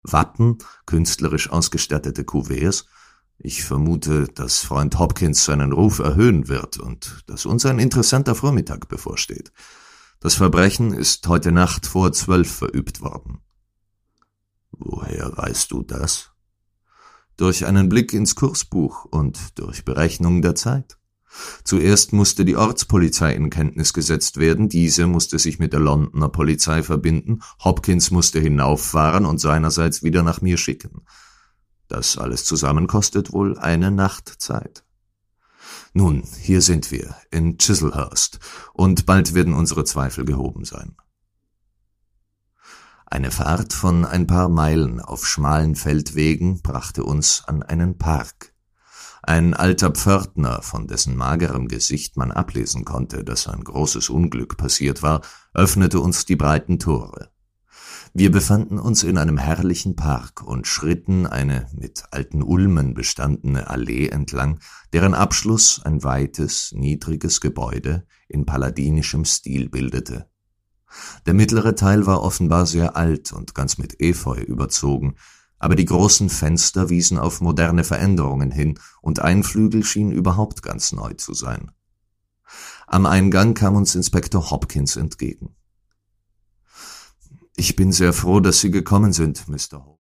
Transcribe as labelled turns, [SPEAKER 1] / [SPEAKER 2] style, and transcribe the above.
[SPEAKER 1] Wappen, künstlerisch ausgestattete Kuverts. Ich vermute, dass Freund Hopkins seinen Ruf erhöhen wird und dass uns ein interessanter Vormittag bevorsteht. Das Verbrechen ist heute Nacht vor 12 verübt worden. Woher weißt du das? Durch einen Blick ins Kursbuch und durch Berechnung der Zeit. Zuerst musste die Ortspolizei in Kenntnis gesetzt werden, diese musste sich mit der Londoner Polizei verbinden, Hopkins musste hinauffahren und seinerseits wieder nach mir schicken. Das alles zusammen kostet wohl eine Nacht Zeit. Nun, hier sind wir, in Chislehurst, und bald werden unsere Zweifel gehoben sein. Eine Fahrt von ein paar Meilen auf schmalen Feldwegen brachte uns an einen Park. Ein alter Pförtner, von dessen magerem Gesicht man ablesen konnte, dass ein großes Unglück passiert war, öffnete uns die breiten Tore. Wir befanden uns in einem herrlichen Park und schritten eine mit alten Ulmen bestandene Allee entlang, deren Abschluss ein weites, niedriges Gebäude in palladinischem Stil bildete. Der mittlere Teil war offenbar sehr alt und ganz mit Efeu überzogen, aber die großen Fenster wiesen auf moderne Veränderungen hin und ein Flügel schien überhaupt ganz neu zu sein. Am Eingang kam uns Inspektor Hopkins entgegen. »Ich bin sehr froh, dass Sie gekommen sind, Mr. Holmes«,